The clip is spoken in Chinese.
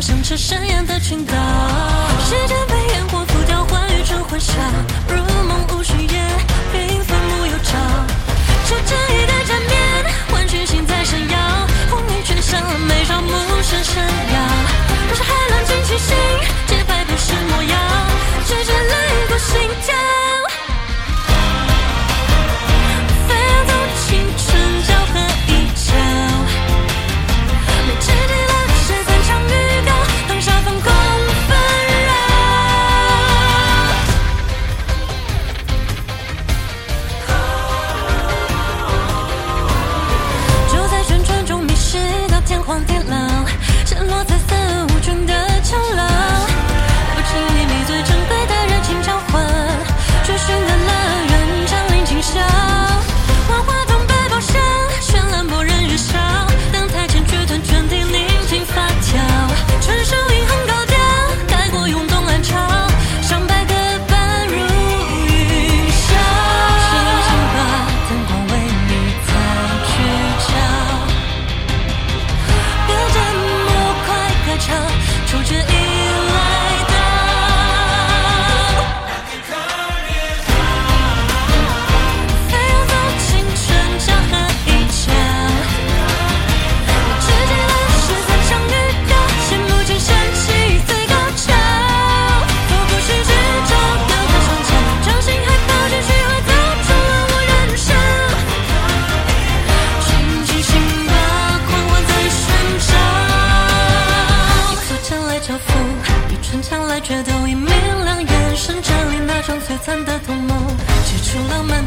响彻深夜的群岛，时间被烟火浮雕，幻与成欢笑，如梦无需夜，缤纷无有照，就这一个缠绵，万群星在闪耀，红衣却像了眉梢，目神闪耀，可是海浪惊起心，节拍不是模样，直接泪过心跳。天亮，陷落彩色无菌的桥梁，不经意迷醉珍贵的热情交换，追寻的乐园降临今宵，万花筒百宝箱，绚烂拨人日笑，等台前剧团全体宁静发条，传授银行高调，盖过涌动暗潮，上百个般如云霄，星星把灯光为你再聚焦，触觉已来到，飞扬走青春江河一桥，直接来13场预告，羡慕间升起最高潮，我不是执着丢开双脚，掌心还抱着虚怀，走出了我人生，轻轻心把狂欢在寻找，交付一春枪来决斗，一明亮眼神站立那双璀璨的瞳眸，写出浪漫